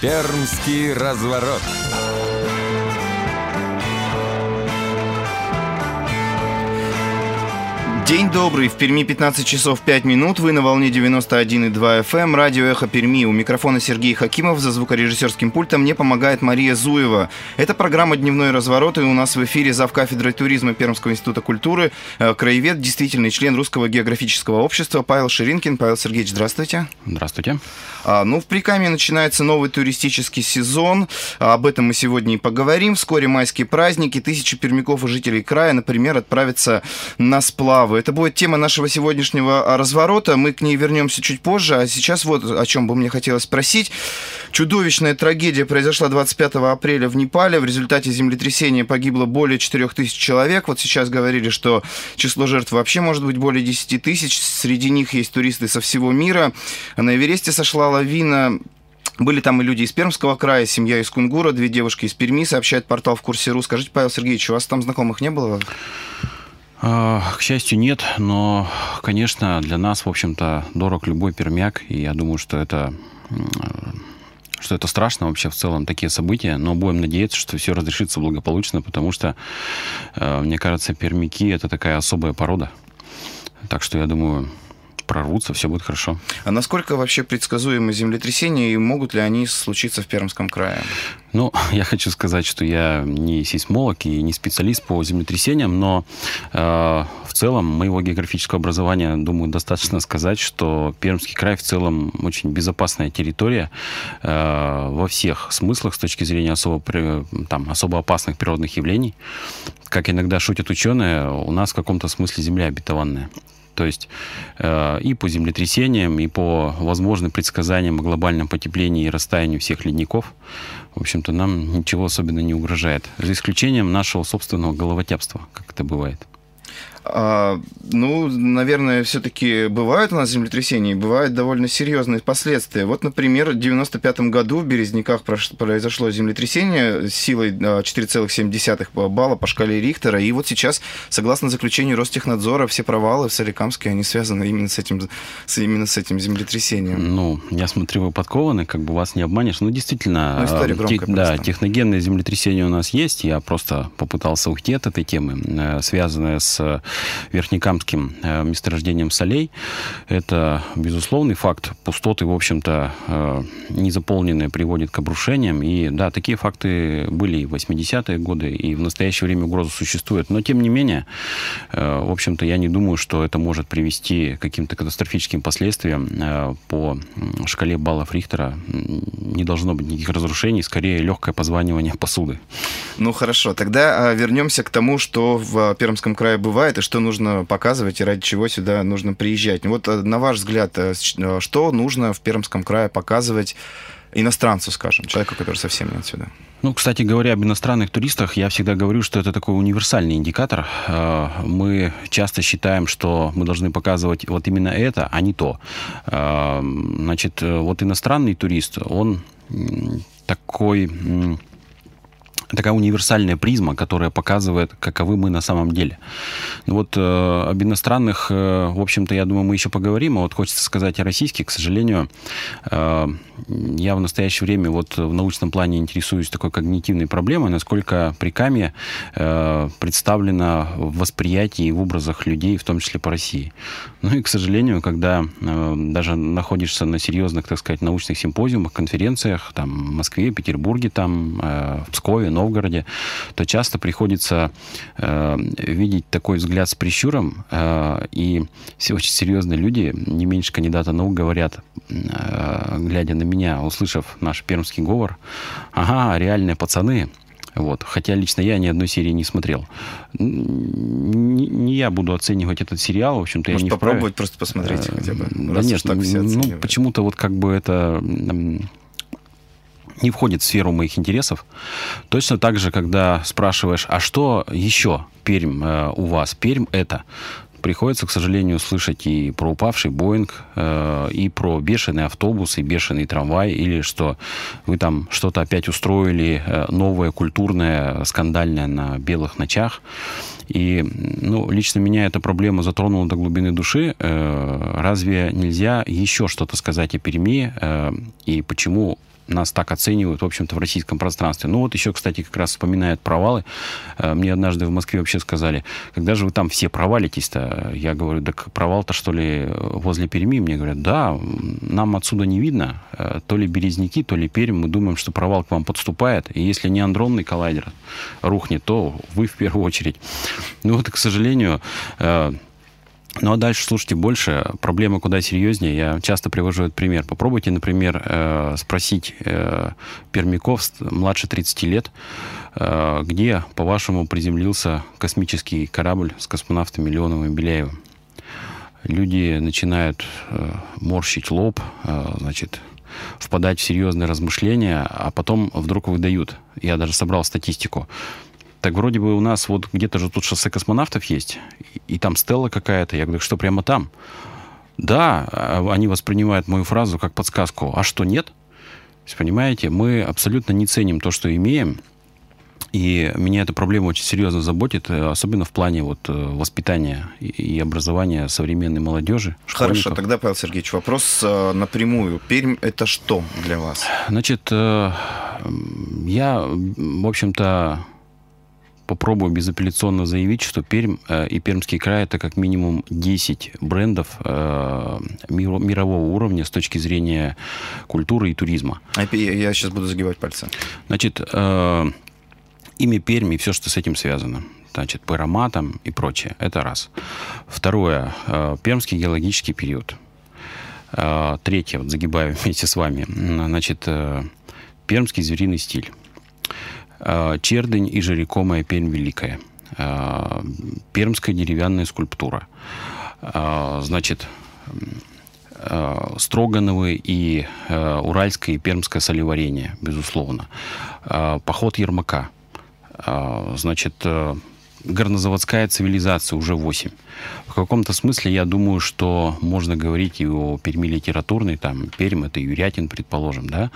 Пермский разворот. День добрый. В Перми 15 часов 5 минут. Вы на волне 91,2 FM. Радио «Эхо Перми». У микрофона Сергей Хакимов. За звукорежиссерским пультом мне помогает Мария Зуева. Это программа «Дневной разворот». И у нас в эфире завкафедрой туризма Пермского института культуры, краевед, действительный член Русского географического общества Павел Ширинкин. Павел Сергеевич, здравствуйте. Здравствуйте. В Прикамье начинается новый туристический сезон. Об этом мы сегодня и поговорим. Вскоре майские праздники. Тысячи пермяков и жителей края, например, отправятся на сплавы. Это будет тема нашего сегодняшнего разворота. Мы к ней вернемся чуть позже. А сейчас вот о чем бы мне хотелось спросить. Чудовищная трагедия произошла 25 апреля в Непале. В результате землетрясения погибло более 4000 человек. Вот сейчас говорили, что число жертв вообще может быть более 10 тысяч. Среди них есть туристы со всего мира. На Эвересте сошла лавина. Были там и люди из Пермского края, семья из Кунгура, 2 девушки из Перми, сообщает портал «Вкурсе.ру». Скажите, Павел Сергеевич, у вас там знакомых не было? К счастью, нет, но, конечно, для нас, в общем-то, дорог любой пермяк, и я думаю, что это страшно вообще в целом, такие события, но будем надеяться, что все разрешится благополучно, потому что, мне кажется, пермяки — это такая особая порода, так что, я думаю, прорвутся, все будет хорошо. А насколько вообще предсказуемы землетрясения и могут ли они случиться в Пермском крае? Ну, я хочу сказать, что я не сейсмолог и не специалист по землетрясениям, но в целом моего географического образования, думаю, достаточно сказать, что Пермский край в целом очень безопасная территория во всех смыслах с точки зрения особо опасных природных явлений. Как иногда шутят ученые, у нас в каком-то смысле земля обетованная. То есть и по землетрясениям, и по возможным предсказаниям о глобальном потеплении и растаянии всех ледников, в общем-то, нам ничего особенно не угрожает. За исключением нашего собственного головотяпства, как это бывает. Наверное, все-таки бывают у нас землетрясения, и бывают довольно серьезные последствия. Вот, например, в 1995 году в Березниках произошло землетрясение с силой 4,7 балла по шкале Рихтера. И вот сейчас, согласно заключению Ростехнадзора, все провалы в Соликамске, они связаны именно с этим землетрясением. Я смотрю, вы подкованы, как бы вас не обманешь. Действительно, история громкая техногенные землетрясения у нас есть. Я просто попытался уйти от этой темы, связанная с Верхнекамским месторождением солей. Это безусловный факт. Пустоты, в общем-то, незаполненные приводят к обрушениям. И да, такие факты были и в 80-е годы, и в настоящее время угроза существует. Но, тем не менее, в общем-то, я не думаю, что это может привести к каким-то катастрофическим последствиям. По шкале баллов Рихтера не должно быть никаких разрушений, скорее легкое позванивание посуды. Хорошо. Тогда вернемся к тому, что в Пермском крае бывает, и что нужно показывать, и ради чего сюда нужно приезжать. Вот, на ваш взгляд, что нужно в Пермском крае показывать иностранцу, скажем, человеку, который совсем не отсюда? Кстати говоря, об иностранных туристах я всегда говорю, что это такой универсальный индикатор. Мы часто считаем, что мы должны показывать вот именно это, а не то. Значит, вот иностранный турист, он такая универсальная призма, которая показывает, каковы мы на самом деле. Об иностранных, в общем-то, я думаю, мы еще поговорим, а вот хочется сказать о российских. К сожалению, я в настоящее время в научном плане интересуюсь такой когнитивной проблемой, насколько Прикамье представлено в восприятии и в образах людей, в том числе по России. И, к сожалению, когда даже находишься на серьезных, так сказать, научных симпозиумах, конференциях, там, в Москве, Петербурге, там, в Пскове, Новгороде, то часто приходится видеть такой взгляд с прищуром, и все очень серьезные люди, не меньше кандидата наук, говорят, глядя на меня, услышав наш пермский говор: ага, реальные пацаны. Хотя лично я ни одной серии не смотрел. Не я буду оценивать этот сериал, в общем-то, я не вправе. Попробовать просто посмотреть хотя бы. Да нет, почему-то это не входит в сферу моих интересов. Точно так же, когда спрашиваешь, а что еще Пермь у вас? Пермь это. Приходится, к сожалению, слышать и про упавший Боинг, и про бешеный автобус, и бешеный трамвай, или что вы там что-то опять устроили новое, культурное, скандальное на белых ночах. И, лично меня эта проблема затронула до глубины души. Разве нельзя еще что-то сказать о Перми, и почему нас так оценивают, в общем-то, в российском пространстве. Ну вот еще, кстати, как раз вспоминают провалы. Мне однажды в Москве вообще сказали, когда же вы там все провалитесь-то? Я говорю, так провал-то, что ли, возле Перми? Мне говорят, да, нам отсюда не видно. То ли Березники, то ли Пермь. Мы думаем, что провал к вам подступает. И если не андронный коллайдер рухнет, то вы в первую очередь. Ну вот, к сожалению... Ну, а дальше, слушайте, больше. Проблема куда серьезнее. Я часто привожу этот пример. Попробуйте, например, спросить пермяков младше 30 лет, где, по-вашему, приземлился космический корабль с космонавтом Леоновым и Беляевым. Люди начинают морщить лоб, значит, впадать в серьезные размышления, а потом вдруг выдают. Я даже собрал статистику. Так вроде бы у нас вот где-то же тут шоссе космонавтов есть, и там стелла какая-то. Я говорю, что прямо там? Да, они воспринимают мою фразу как подсказку. А что, нет? То есть, понимаете, мы абсолютно не ценим то, что имеем, и меня эта проблема очень серьезно заботит, особенно в плане вот воспитания и образования современной молодежи. Хорошо, тогда, Павел Сергеевич, вопрос напрямую. Пермь — это что для вас? Значит, я, в общем-то, попробую безапелляционно заявить, что Пермь и Пермский край — это как минимум 10 брендов мирового уровня с точки зрения культуры и туризма. Я сейчас буду загибать пальцы. Значит, имя Пермь и все, что с этим связано. Значит, по ароматам и прочее. Это раз. Второе. Пермский геологический период. Третье. Вот загибаю вместе с вами. Значит, пермский звериный стиль. Чердынь и Жирикомая Пермь Великая. Пермская деревянная скульптура. Значит, Строгановы и уральское и пермское солеварение, безусловно. Поход Ермака. Значит, горнозаводская цивилизация уже 8. В каком-то смысле я думаю, что можно говорить и о Перми литературной, там Пермь — это Юрятин, предположим, да.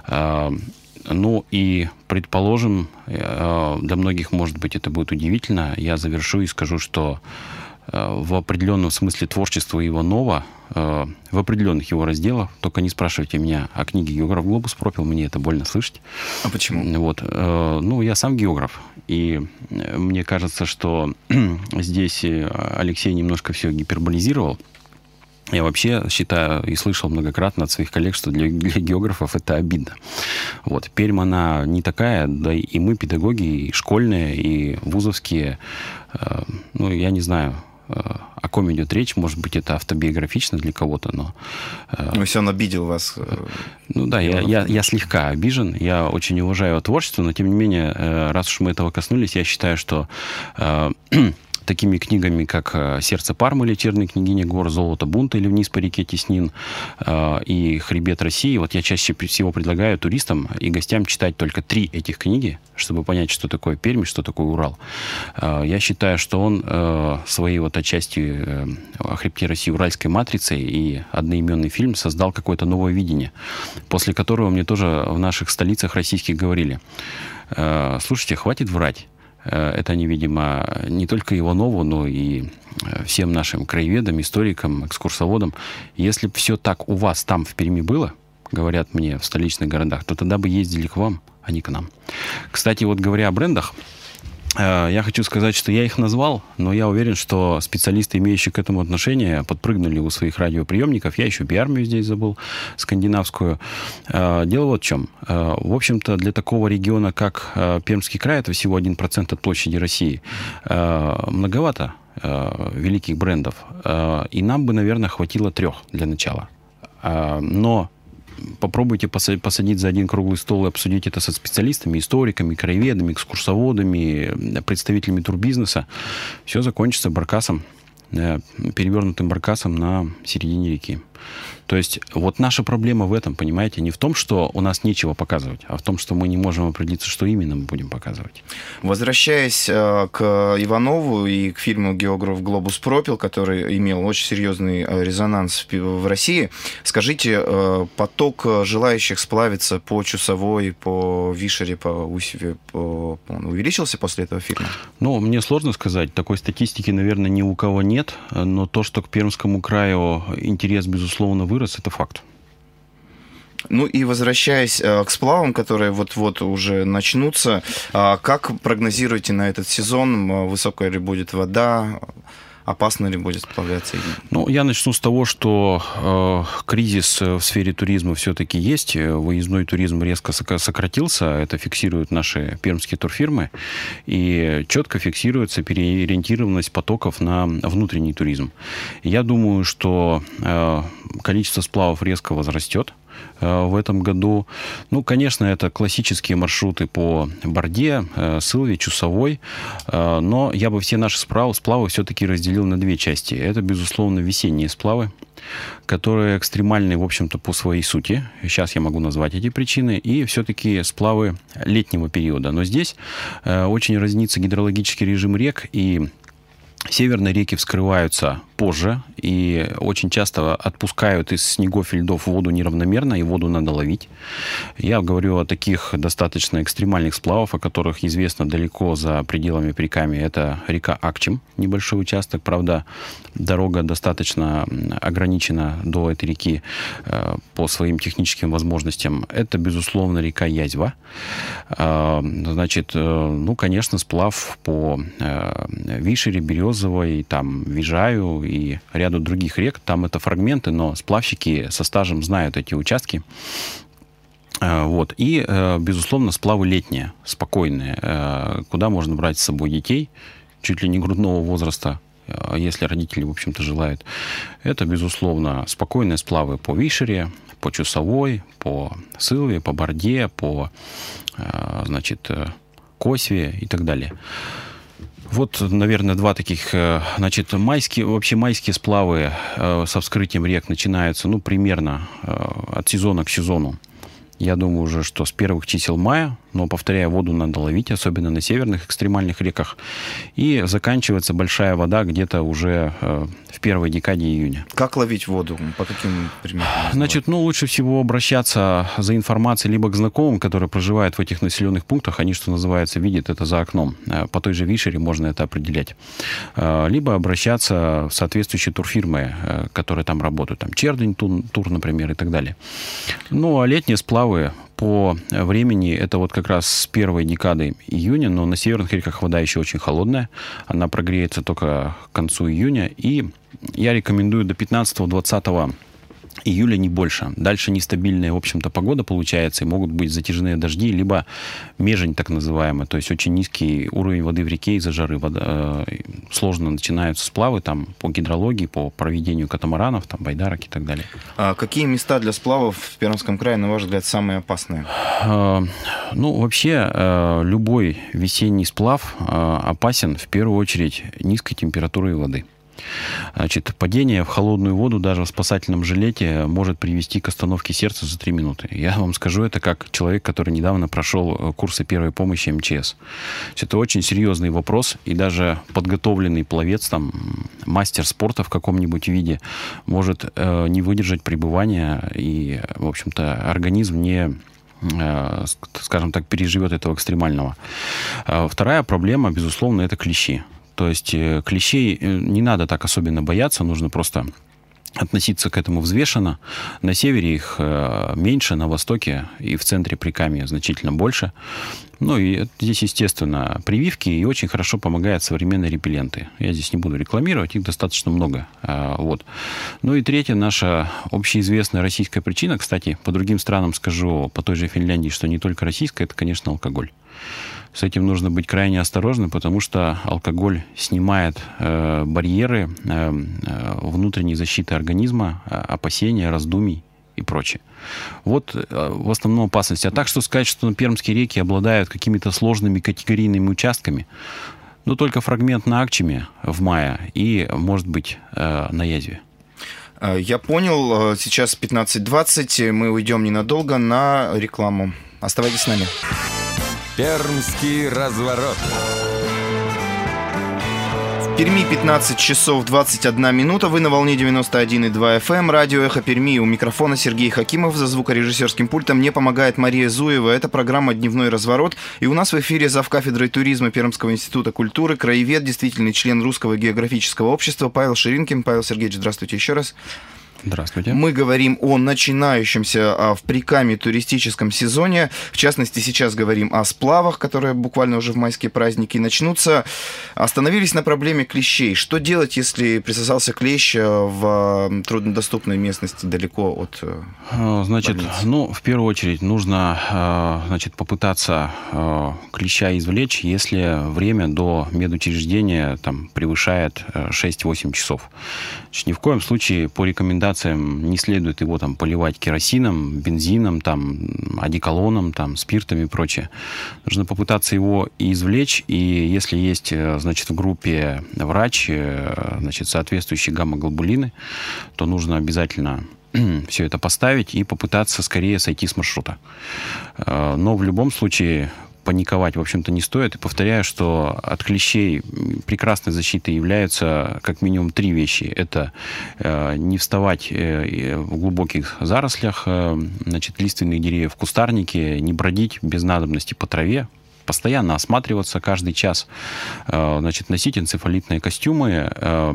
Ну и, предположим, для многих, может быть, это будет удивительно, я завершу и скажу, что в определенном смысле творчество Иванова, в определенных его разделах, только не спрашивайте меня о книге «Географ Глобус пропил», мне это больно слышать. А почему? Вот. Ну, я сам географ, и мне кажется, что здесь Алексей немножко все гиперболизировал. Я вообще считаю и слышал многократно от своих коллег, что для географов это обидно. Вот. Пермь, она не такая, да и мы, педагоги, и школьные, и вузовские, ну, я не знаю, о ком идет речь. Может быть, это автобиографично для кого-то, но... Ну, если он обидел вас... Ну да, я слегка обижен, я очень уважаю его творчество, но, тем не менее, раз уж мы этого коснулись, я считаю, что... такими книгами, как «Сердце Пармы» или «Черная княгиня гор», «Золото бунта» или «Вниз по реке Теснин» и «Хребет России». Вот я чаще всего предлагаю туристам и гостям читать только 3 этих книги, чтобы понять, что такое Пермь, что такое Урал. Я считаю, что он своей вот отчасти о хребте России уральской матрицей и одноименный фильм создал какое-то новое видение, после которого мне тоже в наших столицах российских говорили: слушайте, хватит врать. Это они, видимо, не только Иванову, но и всем нашим краеведам, историкам, экскурсоводам. Если бы все так у вас там в Перми было, говорят мне, в столичных городах, то тогда бы ездили к вам, а не к нам. Кстати, вот говоря о брендах, я хочу сказать, что я их назвал, но я уверен, что специалисты, имеющие к этому отношение, подпрыгнули у своих радиоприемников. Я еще биармию здесь забыл, скандинавскую. Дело вот в чем. В общем-то, для такого региона, как Пермский край, это всего 1% от площади России, многовато великих брендов. И нам бы, наверное, хватило 3 для начала. Но попробуйте посадить за один круглый стол и обсудить это со специалистами, историками, краеведами, экскурсоводами, представителями турбизнеса. Все закончится баркасом, перевернутым баркасом на середине реки. То есть вот наша проблема в этом, понимаете, не в том, что у нас нечего показывать, а в том, что мы не можем определиться, что именно мы будем показывать. Возвращаясь к Иванову и к фильму «Географ Глобус пропил», который имел очень серьезный резонанс в России, скажите, поток желающих сплавиться по Чусовой, по Вишере, по Усеве, он увеличился после этого фильма? Ну, мне сложно сказать. Такой статистики, наверное, ни у кого нет. Но то, что к Пермскому краю интерес, безусловно, вырос, это факт. Ну и возвращаясь к сплавам, которые вот-вот уже начнутся, как прогнозируете на этот сезон? Высокая ли будет вода? Опасно ли будет сплавляться? Ну, я начну с того, что кризис в сфере туризма все-таки есть. Выездной туризм резко сократился. Это фиксируют наши пермские турфирмы. И четко фиксируется переориентированность потоков на внутренний туризм. Я думаю, что количество сплавов резко возрастет в этом году. Ну, конечно, это классические маршруты по Борде, Сылве, Чусовой, но я бы все наши сплавы все-таки разделил на две части. Это, безусловно, весенние сплавы, которые экстремальны, в общем-то, по своей сути. Сейчас я могу назвать эти причины. И все-таки сплавы летнего периода. Но здесь очень разнится гидрологический режим рек, и северные реки вскрываются позже и очень часто отпускают из снегов и льдов воду неравномерно, и воду надо ловить. Я говорю о таких достаточно экстремальных сплавах, о которых известно далеко за пределами Прикамья. Это река Акчим, небольшой участок. Правда, дорога достаточно ограничена до этой реки по своим техническим возможностям. Это, безусловно, река Язьва. Значит, ну, конечно, сплав по Вишере, Березовой, там, Вижаю и ряду других рек. Там это фрагменты, но сплавщики со стажем знают эти участки. Вот. И, безусловно, сплавы летние, спокойные, куда можно брать с собой детей, чуть ли не грудного возраста, если родители, в общем-то, желают. Это, безусловно, спокойные сплавы по Вишере, по Чусовой, по Сылве, по Борде, по, значит, Косве и так далее. Вот, наверное, два таких, значит, майские сплавы со вскрытием рек начинаются, ну, примерно от сезона к сезону. Я думаю уже, что с первых чисел мая, но, повторяю, воду надо ловить, особенно на северных экстремальных реках. И заканчивается большая вода где-то уже в первой декаде июня. Как ловить воду? По каким примерам? Значит, ну, лучше всего обращаться за информацией либо к знакомым, которые проживают в этих населенных пунктах. Они, что называется, видят это за окном. По той же Вишере можно это определять. Либо обращаться в соответствующие турфирмы, которые там работают. Там Чердень тур, например, и так далее. Ну, а летние сплавы по времени это вот как раз с первой декады июня, но на северных реках вода еще очень холодная. Она прогреется только к концу июня. И я рекомендую до 15-20 июля, не больше. Дальше нестабильная, в общем-то, погода получается, и могут быть затяжные дожди, либо межень так называемая, то есть очень низкий уровень воды в реке из-за жары. Сложно начинаются сплавы там по гидрологии, по проведению катамаранов, там, байдарок и так далее. А какие места для сплавов в Пермском крае, на ваш взгляд, самые опасные? Ну, вообще, любой весенний сплав опасен в первую очередь низкой температурой воды. Значит, падение в холодную воду даже в спасательном жилете может привести к остановке сердца за 3 минуты. Я вам скажу это как человек, который недавно прошел курсы первой помощи МЧС. Это очень серьезный вопрос, и даже подготовленный пловец, там, мастер спорта в каком-нибудь виде может не выдержать пребывания, и, в общем-то, организм не, скажем так, переживет этого экстремального. Вторая проблема, безусловно, это клещи. То есть клещей не надо так особенно бояться, нужно просто относиться к этому взвешенно. На севере их меньше, на востоке и в центре Прикамья значительно больше. Ну и здесь, естественно, прививки, и очень хорошо помогают современные репелленты. Я здесь не буду рекламировать, их достаточно много. Вот. Ну и третья наша общеизвестная российская причина, кстати, по другим странам скажу, по той же Финляндии, что не только российская, это, конечно, алкоголь. С этим нужно быть крайне осторожным, потому что алкоголь снимает барьеры внутренней защиты организма, опасения, раздумий и прочее. Вот в основном опасность. А так, что сказать, что пермские реки обладают какими-то сложными категорийными участками, ну, только фрагмент на Акчиме в мае и, может быть, на Язве. Я понял. Сейчас 15:20. Мы уйдем ненадолго на рекламу. Оставайтесь с нами. Пермский разворот. В Перми 15 часов 21 минута. Вы на волне 91,2 FM. Радио «Эхо Перми». У микрофона Сергей Хакимов. За звукорежиссерским пультом мне помогает Мария Зуева. Это программа «Дневной разворот». И у нас в эфире завкафедрой туризма Пермского института культуры, краевед, действительный член Русского географического общества Павел Ширинкин. Павел Сергеевич, здравствуйте еще раз. Здравствуйте. Мы говорим о начинающемся в Прикамье туристическом сезоне. В частности, сейчас говорим о сплавах, которые буквально уже в майские праздники начнутся. Остановились на проблеме клещей. Что делать, если присосался клещ в труднодоступной местности далеко от Значит, больницы? в первую очередь нужно, попытаться клеща извлечь, если время до медучреждения там превышает 6-8 часов. Значит, ни в коем случае по рекомендациям не следует его там поливать керосином, бензином, там, одеколоном, там, спиртом и прочее. Нужно попытаться его извлечь, и если есть, значит, в группе врач, значит, соответствующие гамма-глобулины, то нужно обязательно все это поставить и попытаться скорее сойти с маршрута. Но в любом случае паниковать, в общем-то, не стоит. И повторяю, что от клещей прекрасной защитой являются как минимум 3 вещи. Это не вставать в глубоких зарослях, значит, лиственных деревьев, кустарники, не бродить без надобности по траве, постоянно осматриваться каждый час, значит, носить энцефалитные костюмы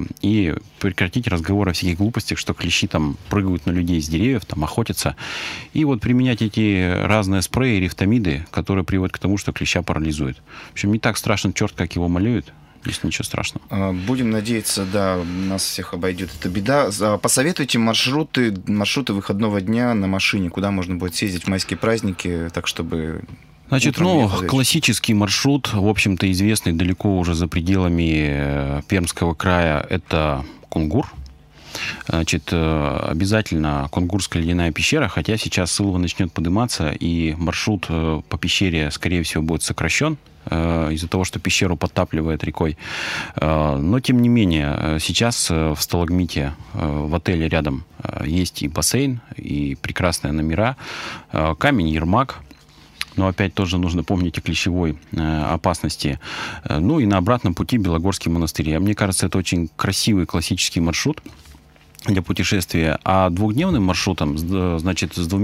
и прекратить разговоры о всяких глупостях, что клещи там прыгают на людей с деревьев, там охотятся. И вот применять эти разные спреи, рифтамиды, которые приводят к тому, что клеща парализует. В общем, не так страшен черт, как его малюют. Здесь ничего страшного. Будем надеяться, да, нас всех обойдет эта беда. Посоветуйте маршруты выходного дня на машине, куда можно будет съездить в майские праздники, так чтобы... Значит, классический маршрут, в общем-то, известный далеко уже за пределами Пермского края, это Кунгур. Значит, обязательно Кунгурская ледяная пещера, хотя сейчас Сылва начнет подниматься, и маршрут по пещере, скорее всего, будет сокращен из-за того, что пещеру подтапливает рекой. Но, тем не менее, сейчас в Сталагмите, в отеле рядом, есть и бассейн, и прекрасные номера, камень Ермак. Но опять тоже нужно помнить о клещевой опасности. Ну и на обратном пути Белогорский монастырь. Мне кажется, это очень красивый классический маршрут для путешествия. А двухдневным маршрутом, значит, с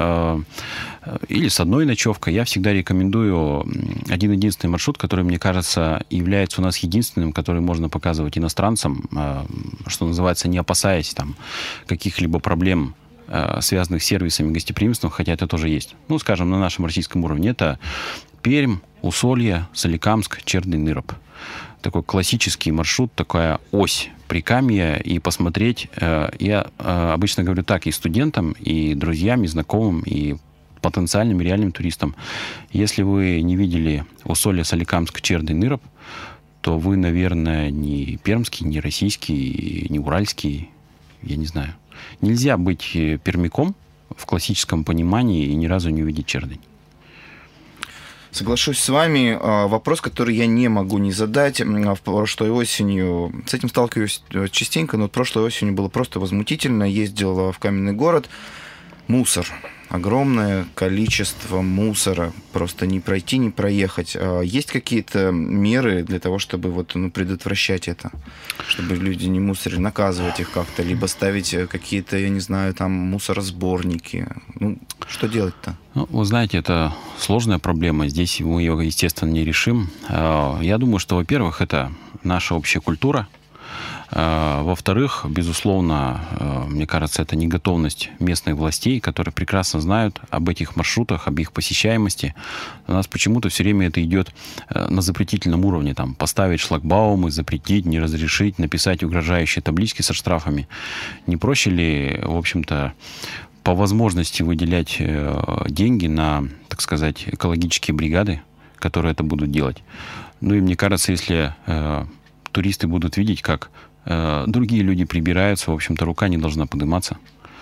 2 или с 1 ночевкой, я всегда рекомендую один-единственный маршрут, который, мне кажется, является у нас единственным, который можно показывать иностранцам, что называется, не опасаясь там каких-либо проблем, связанных с сервисами гостеприимства, хотя это тоже есть. Ну, скажем, на нашем российском уровне это Пермь, Усолье, Соликамск, Чердынь, Ныроп. Такой классический маршрут, такая ось Прикамья, и посмотреть, я обычно говорю так и студентам, и друзьям, и знакомым, и потенциальным, и реальным туристам. Если вы не видели Усолье, Соликамск, Чердынь, Ныроп, то вы, наверное, не пермский, не российский, не уральский, я не знаю. Нельзя быть пермяком в классическом понимании и ни разу не увидеть Чердынь. Соглашусь с вами. Вопрос, который я не могу не задать. Прошлой осенью, с этим сталкиваюсь частенько, но прошлой осенью было просто возмутительно. Ездил в Каменный город. Мусор. Огромное количество мусора. Просто не пройти, не проехать. Есть какие-то меры для того, чтобы предотвращать это? Чтобы люди не мусорили, наказывать их как-то, либо ставить какие-то, я не знаю, там мусоросборники. Что делать-то? Вы знаете, это сложная проблема. Здесь мы ее, естественно, не решим. Я думаю, что, во-первых, это наша общая культура. Во-вторых, безусловно, мне кажется, это неготовность местных властей, которые прекрасно знают об этих маршрутах, об их посещаемости. У нас почему-то все время это идет на запретительном уровне. Там, поставить шлагбаумы, запретить, не разрешить, написать угрожающие таблички со штрафами. Не проще ли, в общем-то, по возможности выделять деньги на, так сказать, экологические бригады, которые это будут делать? Ну и мне кажется, если туристы будут видеть, как другие люди прибираются, в общем-то, рука не должна подниматься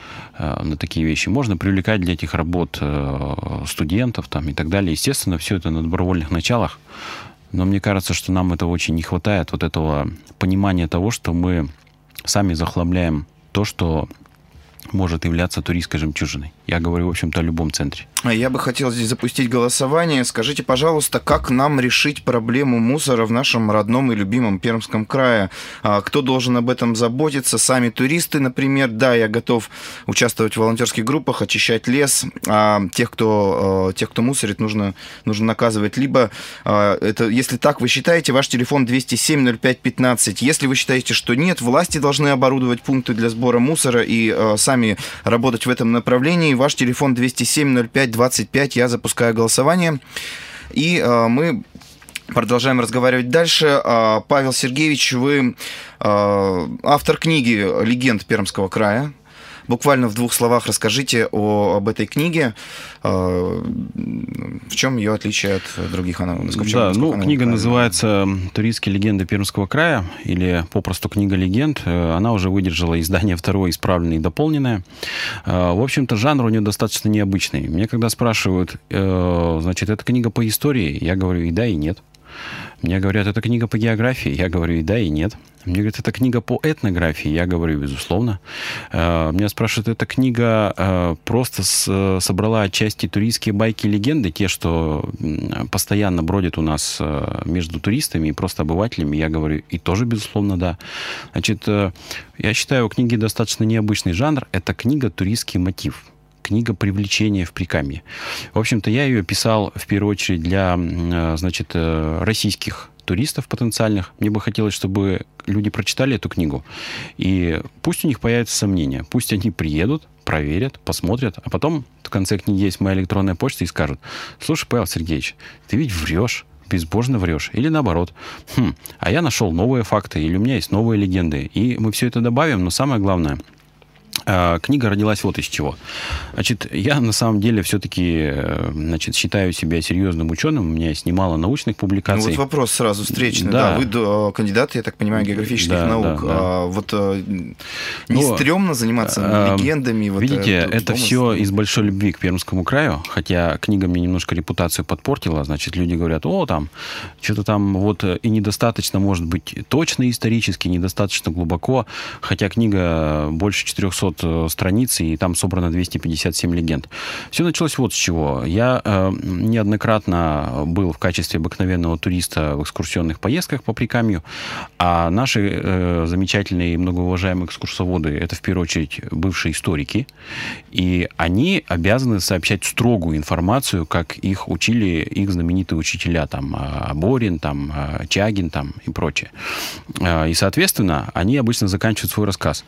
на такие вещи. Можно привлекать для этих работ студентов там, и так далее. Естественно, все это на добровольных началах. Но мне кажется, что нам этого очень не хватает, вот этого понимания того, что мы сами захламляем то, что может являться туристской жемчужиной. Я говорю, в общем-то, о любом центре. Я бы хотел здесь запустить голосование. Скажите, пожалуйста, как нам решить проблему мусора в нашем родном и любимом Пермском крае? Кто должен об этом заботиться? Сами туристы, например. Да, я готов участвовать в волонтерских группах, очищать лес. А тех, кто мусорит, нужно наказывать. Либо, если так вы считаете, ваш телефон 207-05-15. Если вы считаете, что нет, власти должны оборудовать пункты для сбора мусора и сами работать в этом направлении. Ваш телефон 207-05-25. Я запускаю голосование. И мы продолжаем разговаривать дальше. Павел Сергеевич, вы автор книги «Легенд Пермского края». Буквально в 2 словах расскажите об этой книге. В чем ее отличие от других? Книга называется «Туристские легенды Пермского края», или попросту «Книга легенд». Она уже выдержала издание 2-е, исправленное и дополненное. В общем-то, жанр у нее достаточно необычный. Мне когда спрашивают, значит, это книга по истории, я говорю и да, и нет. Мне говорят, это книга по географии, я говорю и да, и нет. Мне говорят, это книга по этнографии, я говорю, безусловно. Меня спрашивают, эта книга просто собрала отчасти туристские байки и легенды, те, что постоянно бродят у нас между туристами и просто обывателями, я говорю, и тоже, безусловно, да. Значит, я считаю, у книги достаточно необычный жанр, это книга «Туристский мотив». Книга привлечения в Прикамье. В общем-то, я ее писал в первую очередь для, значит, российских туристов потенциальных. Мне бы хотелось, чтобы люди прочитали эту книгу, и пусть у них появятся сомнения. Пусть они приедут, проверят, посмотрят, а потом в конце книги есть моя электронная почта и скажут: слушай, Павел Сергеевич, ты ведь врешь, безбожно врешь. Или наоборот, а я нашел новые факты, или у меня есть новые легенды. И мы все это добавим, но самое главное, книга родилась вот из чего. Значит, я на самом деле все-таки, значит, считаю себя серьезным ученым. У меня есть немало научных публикаций. Ну вот вопрос сразу встречный. Да. Вы кандидат, я так понимаю, географических наук. Да. Вот не стрёмно заниматься легендами? Видите, это все из большой любви к Пермскому краю. Хотя книга мне немножко репутацию подпортила. Значит, люди говорят, что-то там вот и недостаточно, может быть, точно исторически, недостаточно глубоко. Хотя книга больше 400 страниц, и там собрано 257 легенд. Все началось вот с чего. Я неоднократно был в качестве обыкновенного туриста в экскурсионных поездках по Прикамью, а наши замечательные и многоуважаемые экскурсоводы — это в первую очередь бывшие историки, и они обязаны сообщать строгую информацию, как их учили их знаменитые учителя, там, Борин, там, Чагин, там, и прочее. И, соответственно, они обычно заканчивают свой рассказ.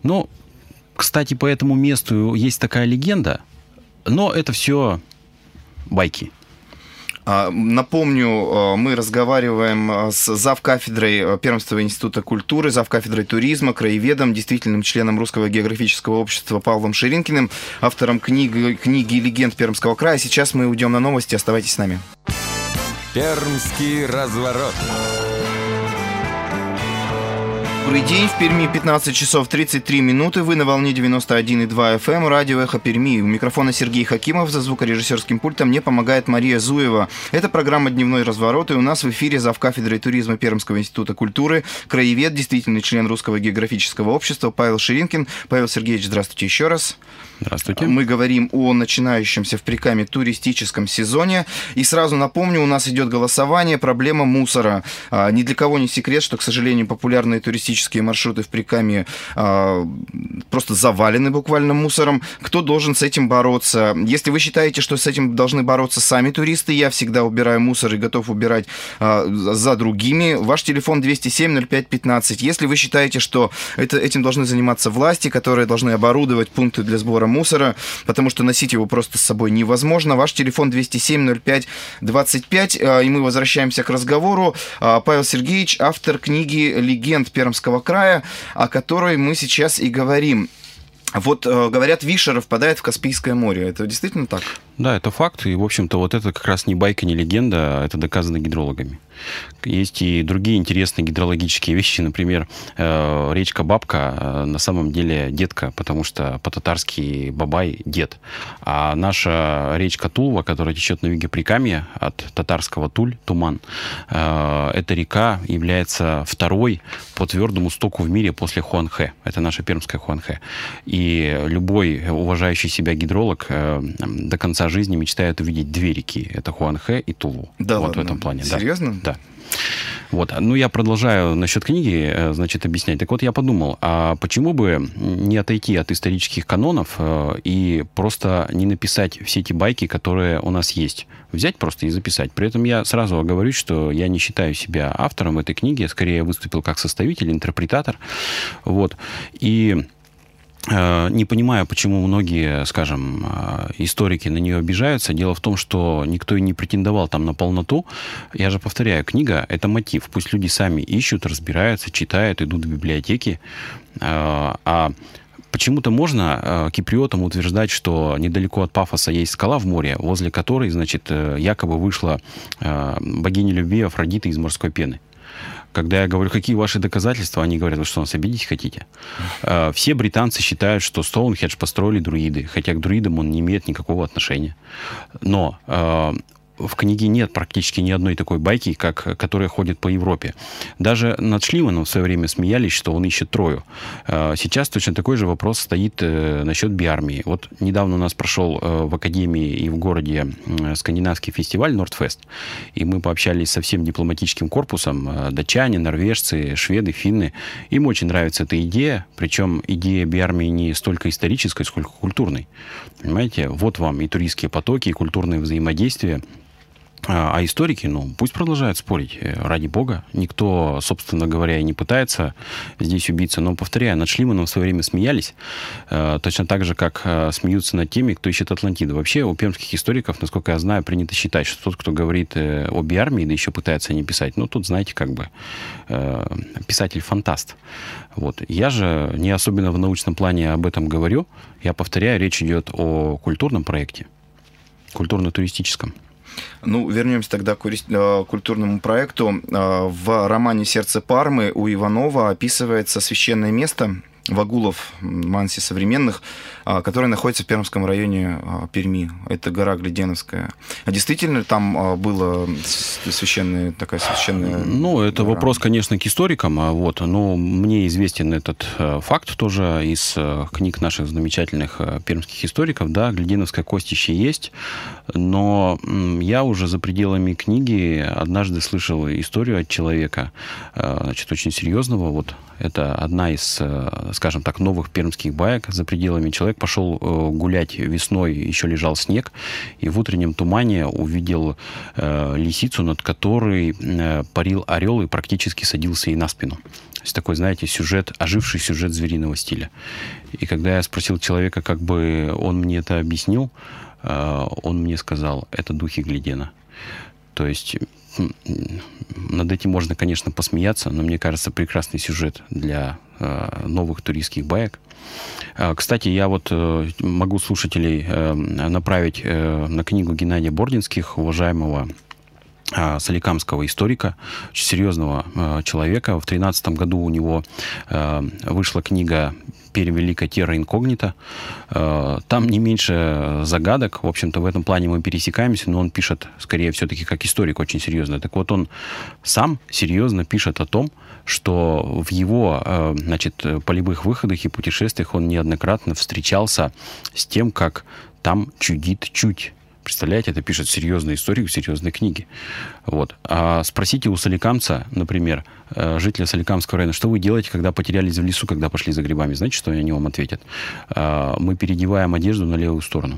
Кстати, по этому месту есть такая легенда, но это все байки. Напомню, мы разговариваем с завкафедрой Пермского института культуры, завкафедрой туризма, краеведом, действительным членом Русского географического общества Павлом Ширинкиным, автором книги «Легенд Пермского края». Сейчас мы уйдем на новости, оставайтесь с нами. Пермский разворот. Добрый день, в Перми 15 часов 33 минуты, вы на волне 91,2 FM, радио «Эхо Перми». У микрофона Сергей Хакимов, за звукорежиссерским пультом мне помогает Мария Зуева. Это программа «Дневной разворот», и у нас в эфире завкафедрой туризма Пермского института культуры, краевед, действительный член Русского географического общества Павел Ширинкин. Павел Сергеевич, здравствуйте еще раз. Здравствуйте. Мы говорим о начинающемся в Прикамье туристическом сезоне. И сразу напомню, у нас идет голосование, проблема мусора. Ни для кого не секрет, что, к сожалению, популярные туристические маршруты в Прикамье просто завалены буквально мусором. Кто должен с этим бороться? Если вы считаете, что с этим должны бороться сами туристы, я всегда убираю мусор и готов убирать за другими. Ваш телефон 207-05-15. Если вы считаете, что этим должны заниматься власти, которые должны оборудовать пункты для сбора мусора, потому что носить его просто с собой невозможно. Ваш телефон 207-05-25. И мы возвращаемся к разговору. Павел Сергеевич, автор книги «Легенд Пермского края», о которой мы сейчас и говорим. Вот, говорят, Вишера впадает в Каспийское море. Это действительно так? Да, это факт. И, в общем-то, вот это как раз не байка, не легенда, а это доказано гидрологами. Есть и другие интересные гидрологические вещи. Например, речка Бабка на самом деле детка, потому что по-татарски Бабай – дед. А наша речка Тулва, которая течет на юге Прикамья, от татарского Туль, Туман, эта река является второй по твердому стоку в мире после Хуанхэ. Это наша пермская Хуанхэ. И любой уважающий себя гидролог до конца жизни мечтает увидеть две реки. Это Хуанхэ и Тулу. Да, вот ладно. в этом плане. Серьезно? Да. Вот. Ну, я продолжаю насчет книги, значит, объяснять. Так вот, я подумал, а почему бы не отойти от исторических канонов и просто не написать все эти байки, которые у нас есть? Взять просто и записать. При этом я сразу оговорюсь, что я не считаю себя автором этой книги, я скорее выступил как составитель, интерпретатор. Вот. И не понимаю, почему многие, скажем, историки на нее обижаются. Дело в том, что никто и не претендовал там на полноту. Я же повторяю, книга — это мотив. Пусть люди сами ищут, разбираются, читают, идут в библиотеки. А почему-то можно киприотам утверждать, что недалеко от Пафоса есть скала в море, возле которой, значит, якобы вышла богиня любви Афродита из морской пены. Когда я говорю, какие ваши доказательства, они говорят, вы что, нас обидеть хотите? Все британцы считают, что Стоунхендж построили друиды, хотя к друидам он не имеет никакого отношения. Но в книге нет практически ни одной такой байки, которая ходит по Европе. Даже над Шлиманом в свое время смеялись, что он ищет Трою. Сейчас точно такой же вопрос стоит насчет биармии. Вот недавно у нас прошел в Академии и в городе скандинавский фестиваль Нордфест, и мы пообщались со всем дипломатическим корпусом, датчане, норвежцы, шведы, финны. Им очень нравится эта идея, причем идея биармии не столько исторической, сколько культурной. Понимаете, вот вам и туристские потоки, и культурное взаимодействие. А историки, пусть продолжают спорить, ради бога. Никто, собственно говоря, и не пытается здесь убиться. Но, повторяю, над Шлиманом в свое время смеялись, точно так же, как смеются над теми, кто ищет Атлантиду. Вообще, у пермских историков, насколько я знаю, принято считать, что тот, кто говорит о биармии, да еще пытается не писать, тут, знаете, писатель-фантаст. Вот. Я же не особенно в научном плане об этом говорю. Я повторяю, речь идет о культурном проекте, культурно-туристическом. Вернемся тогда к культурному проекту. В романе «Сердце Пармы» у Иванова описывается священное место Вагулов, Манси современных, которая находится в Пермском районе Перми. Это гора Гледеновская. А действительно там была такая священная это гора? Вопрос, конечно, к историкам. Но мне известен этот факт тоже из книг наших замечательных пермских историков. Да, Гледеновское костище есть, но я уже за пределами книги однажды слышал историю от человека, очень серьезного. Это одна из, скажем так, новых пермских баек за пределами. Человек пошел гулять весной, еще лежал снег, и в утреннем тумане увидел лисицу, над которой парил орел и практически садился ей на спину. То есть такой, знаете, оживший сюжет звериного стиля. И когда я спросил человека, как бы он мне это объяснил, он мне сказал, это духи Гледена. То есть над этим можно, конечно, посмеяться, но мне кажется, прекрасный сюжет для новых туристских баек. Кстати, я могу слушателей направить на книгу Геннадия Бординских, уважаемого соликамского историка, очень серьезного человека. В 2013 году у него вышла книга «Пермь Великая Терра Инкогнита». Там не меньше загадок. В общем-то, в этом плане мы пересекаемся, но он пишет, скорее, все-таки как историк очень серьезно. Так вот, он сам серьезно пишет о том, что в его, полевых выходах и путешествиях он неоднократно встречался с тем, как там чудит чуть. Представляете, это пишет серьезный историк в серьезной книге. А спросите у соликамца, например, жителя Соликамского района, что вы делаете, когда потерялись в лесу, когда пошли за грибами? Знаете, что они вам ответят? Мы переодеваем одежду на левую сторону.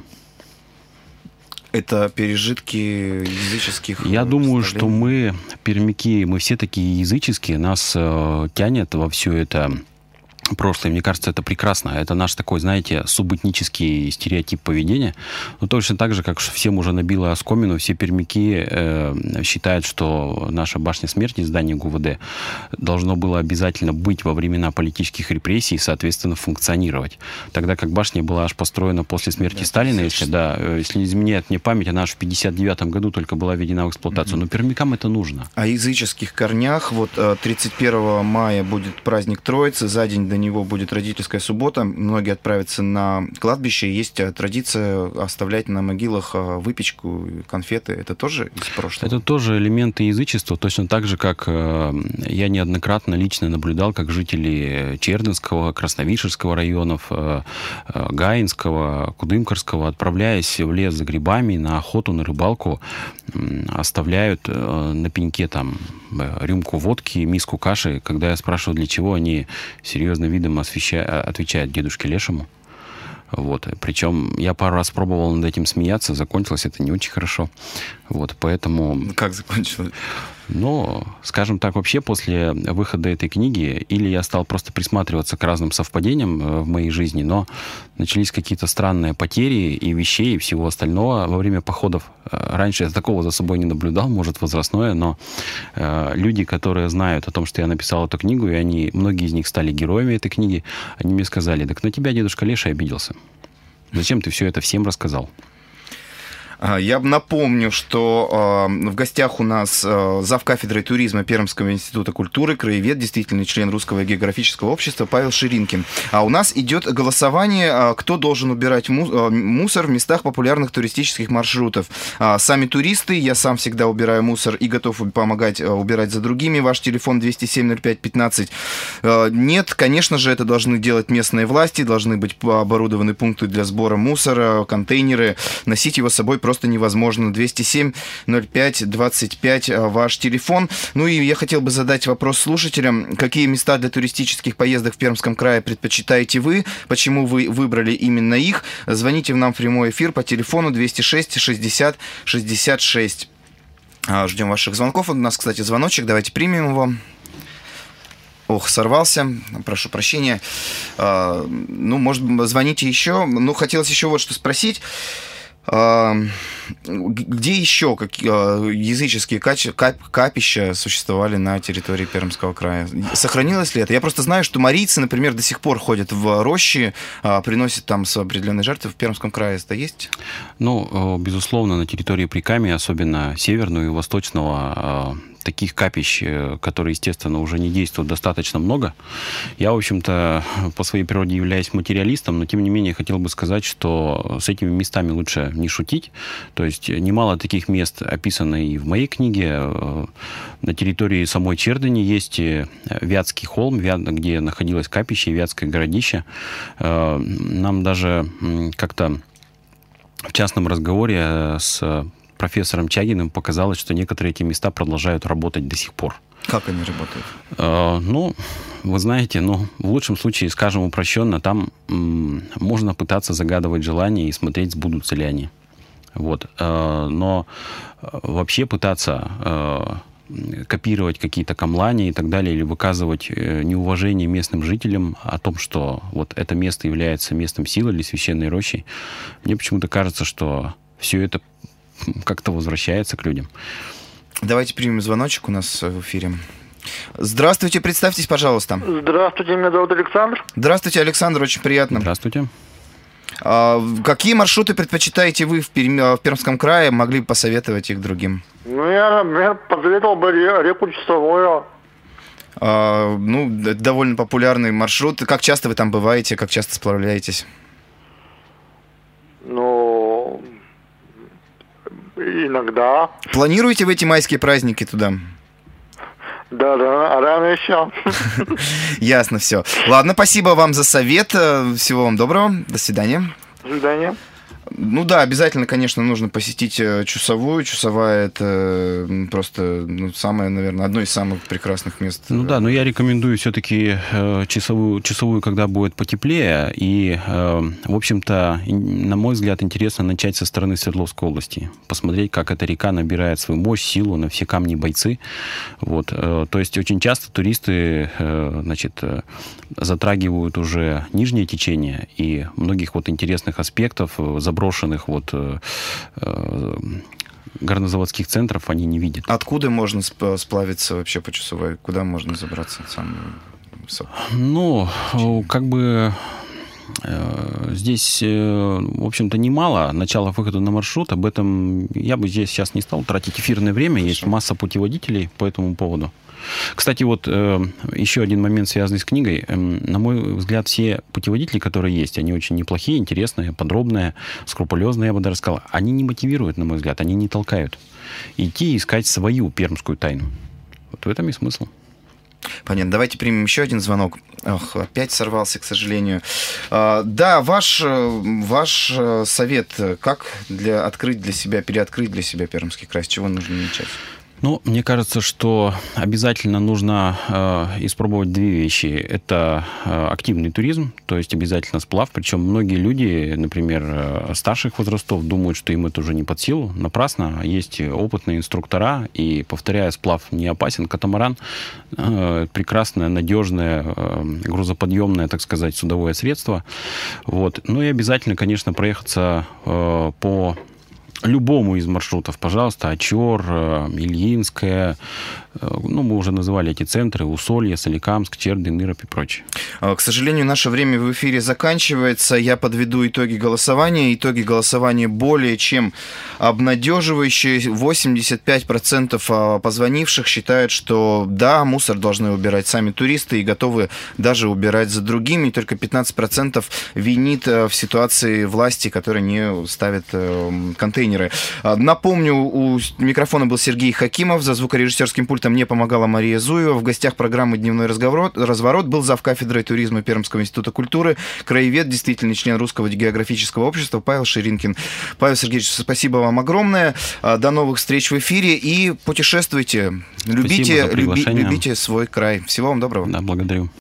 Это пережитки языческих... Я думаю, что мы, пермяки, мы все такие языческие, нас тянет во все это прошлое. Мне кажется, это прекрасно. Это наш такой, знаете, субэтнический стереотип поведения. Но точно так же, как всем уже набило оскомину, все пермяки считают, что наша башня смерти, здание ГУВД, должно было обязательно быть во времена политических репрессий и, соответственно, функционировать. Тогда как башня была аж построена после смерти Сталина, если не изменяет мне память, она аж в 1959 году только была введена в эксплуатацию. Но пермякам это нужно. О языческих корнях. Вот 31 мая будет праздник Троицы, за день до него будет родительская суббота. Многие отправятся на кладбище. Есть традиция оставлять на могилах выпечку, конфеты. Это тоже из прошлого? Это тоже элементы язычества, точно так же, как я неоднократно лично наблюдал, как жители Чердынского, Красновишерского районов, Гаинского, Кудымкарского, отправляясь в лес за грибами, на охоту, на рыбалку, оставляют на пеньке там рюмку водки, миску каши. Когда я спрашиваю, для чего, они серьезным видом отвечают дедушке Лешему. Вот. Причем я пару раз пробовал над этим смеяться, закончилось это не очень хорошо. Вот, поэтому... Как закончилось? Ну, скажем так, вообще после выхода этой книги или я стал просто присматриваться к разным совпадениям в моей жизни, но начались какие-то странные потери и вещей, и всего остального во время походов. Раньше я такого за собой не наблюдал, может, возрастное, но люди, которые знают о том, что я написал эту книгу, и многие из них стали героями этой книги, они мне сказали: так на тебя дедушка Леша обиделся. Зачем ты все это всем рассказал? Я напомню, что в гостях у нас завкафедрой туризма Пермского института культуры, краевед, действительный член Русского географического общества Павел Ширинкин. А у нас идет голосование, кто должен убирать мусор в местах популярных туристических маршрутов. Сами туристы, я сам всегда убираю мусор и готов помогать убирать за другими. Ваш телефон 207-05-15. Нет, конечно же, это должны делать местные власти, должны быть оборудованы пункты для сбора мусора, контейнеры. Носить его с собой просто невозможно. 207-05-25 ваш телефон. Ну и я хотел бы задать вопрос слушателям. Какие места для туристических поездок в Пермском крае предпочитаете вы? Почему вы выбрали именно их? Звоните в нам в прямой эфир по телефону 206-60-66. Ждем ваших звонков. У нас, кстати, звоночек. Давайте примем его. Ох, сорвался. Прошу прощения. Ну, может, звоните еще. Ну, хотелось еще вот что спросить. Где еще языческие капища существовали на территории Пермского края? Сохранилось ли это? Я просто знаю, что марийцы, например, до сих пор ходят в рощи, приносят там определенные жертвы. В Пермском крае это есть? Ну, безусловно, на территории Прикамья, особенно северного и восточного, таких капищ, которые, естественно, уже не действуют, достаточно много. Я, в общем-то, по своей природе являюсь материалистом, но, тем не менее, хотел бы сказать, что с этими местами лучше не шутить. То есть немало таких мест описано и в моей книге. На территории самой Чердыни есть Вятский холм, где находилось капище, Вятское городище. Нам даже как-то в частном разговоре с профессором Чагиным показалось, что некоторые эти места продолжают работать до сих пор. Как они работают? Ну, вы знаете, в лучшем случае, скажем упрощенно, там можно пытаться загадывать желания и смотреть, сбудутся ли они. Вот. Но вообще пытаться копировать какие-то камлани и так далее, или выказывать неуважение местным жителям о том, что вот это место является местом силы или священной рощей, мне почему-то кажется, что все это как-то возвращается к людям. Давайте примем звоночек у нас в эфире. Здравствуйте, представьтесь, пожалуйста. Здравствуйте, меня зовут Александр. Здравствуйте, Александр, очень приятно. Здравствуйте. Какие маршруты предпочитаете вы в Пермском крае? Могли бы посоветовать их другим? Ну, я, например, посоветовал бы реку Часовую. Это довольно популярный маршрут. Как часто вы там бываете? Как часто справляетесь? Иногда. Планируете в эти майские праздники туда? Да, рано еще. Ясно, все. Ладно, спасибо вам за совет. Всего вам доброго. До свидания. До свидания. Ну да, обязательно, конечно, нужно посетить Чусовую. Чусовая — это просто самое, наверное, одно из самых прекрасных мест. Ну да, но я рекомендую все-таки Чусовую, когда будет потеплее. И, в общем-то, на мой взгляд, интересно начать со стороны Свердловской области. Посмотреть, как эта река набирает свою мощь, силу, на все камни бойцы. Вот. То есть очень часто туристы, значит, затрагивают уже нижнее течение, и многих вот интересных аспектов, заброшенных вот горнозаводских центров они не видят. Откуда можно сплавиться вообще по Чусовой? Куда можно забраться? Ну, как бы здесь, в общем-то, немало начала-выхода на маршрут. Об этом я бы здесь сейчас не стал тратить эфирное время. Хорошо. Есть масса путеводителей по этому поводу. Кстати, вот еще один момент, связанный с книгой. На мой взгляд, все путеводители, которые есть, они очень неплохие, интересные, подробные, скрупулезные, я бы даже сказал. Они не мотивируют, на мой взгляд, они не толкают идти искать свою пермскую тайну. Вот в этом и смысл. Понятно. Давайте примем еще один звонок. Ох, опять сорвался, к сожалению. Да, ваш совет, как переоткрыть для себя Пермский край, с чего нужно начать? Ну, мне кажется, что обязательно нужно испробовать две вещи. Это активный туризм, то есть обязательно сплав. Причем многие люди, например, старших возрастов, думают, что им это уже не под силу. Напрасно. Есть опытные инструктора, и, повторяю, сплав не опасен. Катамаран — прекрасное, надежное, грузоподъемное, так сказать, судовое средство. Вот. Ну и обязательно, конечно, проехаться по любому из маршрутов, пожалуйста, Очер, Ильинская, ну, мы уже называли эти центры, Усолье, Соликамск, Чердин, Ирап и прочее. К сожалению, наше время в эфире заканчивается. Я подведу итоги голосования. Итоги голосования более чем обнадеживающие. 85% позвонивших считают, что да, мусор должны убирать сами туристы и готовы даже убирать за другими. И только 15% винит в ситуации власти, которые не ставят контейнеры. Напомню, у микрофона был Сергей Хакимов, за звукорежиссерским пультом мне помогала Мария Зуева. В гостях программы «Дневной разворот» был завкафедрой туризма Пермского института культуры, краевед, действительный член Русского географического общества Павел Ширинкин. Павел Сергеевич, спасибо вам огромное. До новых встреч в эфире и путешествуйте. Любите свой край. Всего вам доброго. Да, благодарю.